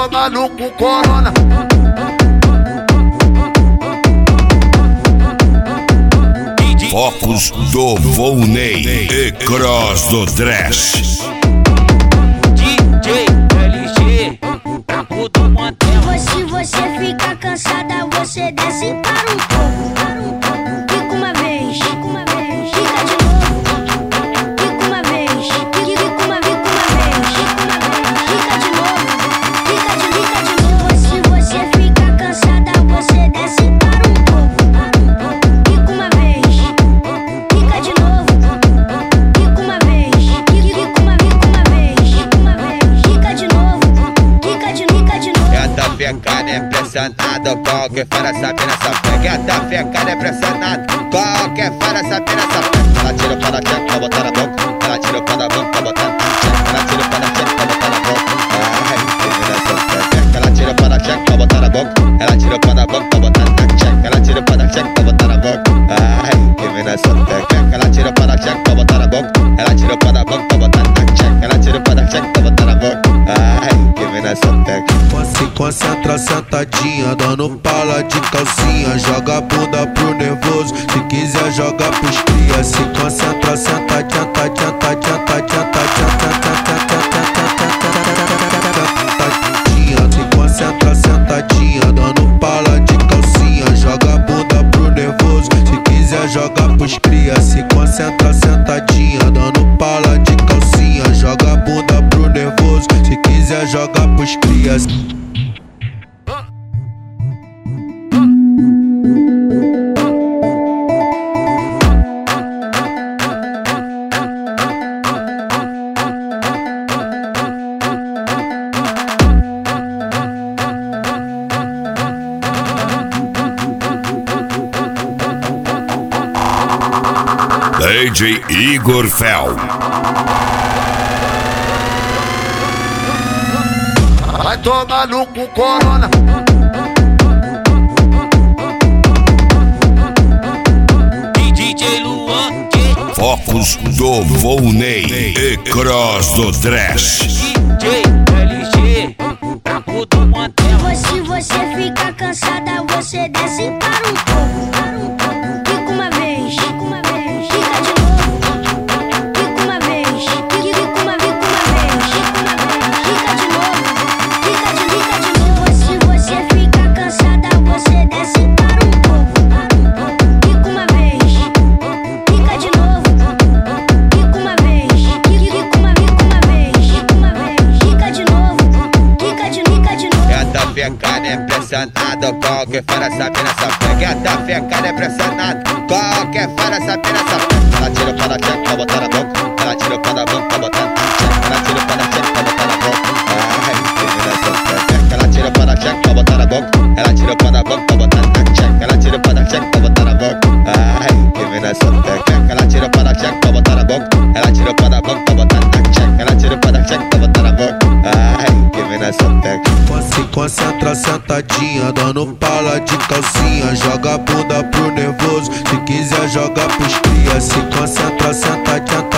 tomar no cu corona. Focos do Volney e Cross do Trash. DJ LG, Branco do Mantel. Se você ficar cansada, você desce para um pouco. Fica uma vez, fica de novo. Fica uma vez, fica uma vez. Fica de novo, fica de novo. Se você ficar cansada, você desce para um pouco. Fica uma vez, fica de novo. Fica uma vez, fica uma vez. Fica de novo, fica de novo. Gata ficada impressionado, qualquer fora sabe nessa pega. Gata ficada impressionado, qualquer fora sabe nessa pega. Ela tira para a check pra botar na boca. Ela tira para a boca pra botar na check. Ela tira para a check pra botar na boca. Ai, que nessa pega. Ela tira para a check pra botar na boca. Ela tira para a boca pra botar na check. Ela tira para a check pra botar na boca. Ai, que nessa pega. Ela tira para a check pra botar na boca. Ela tira para a boca pra botar na check. Ela tira para a check pra botar na boca. Ai, que nessa pega. Se concentra sentadinha, dando pala de calcinha. Joga a bunda pro nervoso, se quiser joga pros cria. Se concentra sentadinha, se concentra sentadinha, dando pala de calcinha. Joga a bunda pro nervoso, se quiser joga pros cria. Se concentra sentadinha, dando pala de calcinha. Joga a bunda pro nervoso, se quiser joga pros crias. DJ Igor Fel. Vai tomar no cu corona. DJ Luan, Focos do Volney e Cross do Trash. DJ LG, Branco do Mantel. Se você ficar cansada, você desce para um pouco. Fica uma vez, fica de novo. Fica uma vez, fica uma vez. Fica de novo, fica de novo. Se você ficar cansada, você desce para um pouco. Fica uma vez, fica de novo. Fica uma vez, fica uma vez. Fica de novo, fica de novo. Gata ficada impressionado, qualquer fora sabe nessa pega. Gata ficada impressionado, qualquer fora sabe nessa pega. Ela tira para a check pra botar na boca. Ela tira para a boca pra botar na check. Ela tira para a check pra botar na boca. Ai, que nessa pega. Ela tira para a check pra botar na boca. Ela tira para a boca pra botar na check. Ela tira para a check pra botar na boca. Ai, que nessa pega. Ela tira para a check pra botar na boca. Ela tira para a boca pra botar na check. Ela tira para a check pra botar na boca. Ai, que nessa pega. Se concentra sentadinha, dando pala de calcinha. Joga a bunda pro nervoso, se quiser joga pros cria. Se concentra sentadinha,